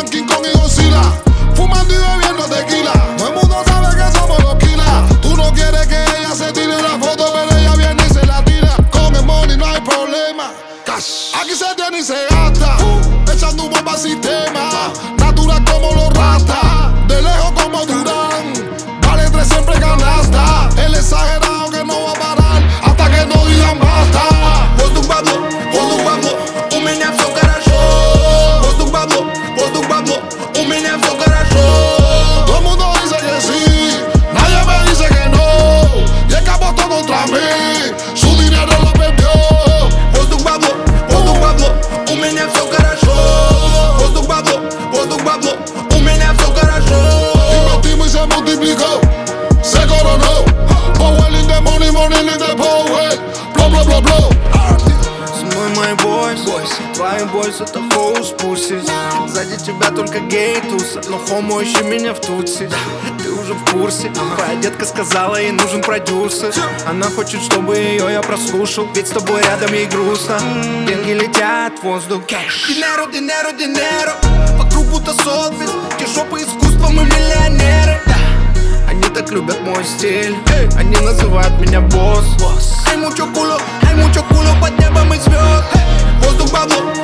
Batman, King Kong y Godzilla, fumando y bebiendo tequila. Todo el mundo sabe que somos los killers. Tú no quieres que ella se tire una foto, pero ella viene y se la tira. Con el money no hay problema. Cash. Aquí se tiene y se gasta. Echando humo para sistema. Natural como los rastas. De lejos como Durán. Vale 3 siempre canasta. El exagerado que no va a parar hasta que no digan basta. Воздух бабло, у меня все хорошо. Воздух бабло, у меня все хорошо. Todo el mundo dice que sí, nadie me dice que no. Y es que apostó contra mí, su dinero lo perdió. Воздух бабло, у меня все хорошо. Воздух бабло, у меня все хорошо. Invertimos y se multiplicó, se coronó. Power in the money, money in the power. Blow, blow, blow, blow. Со мной мой бойс, твои бойс это хоус пуси. Сзади тебя только гей тусят, но хомо ищи меня в тутси. Ты уже в курсе, твоя детка сказала, ей нужен продюсер. Она хочет, чтобы ее я прослушал, ведь с тобой рядом ей грустно. Деньги летят в воздух. Динеро, динеро, динеро. Вокруг будто сотбис, кишопы искусства, мы миллионеры. Они так любят мой стиль, они называют меня босс. Hay mucho culo, под небом и звезд. Воздух бабло,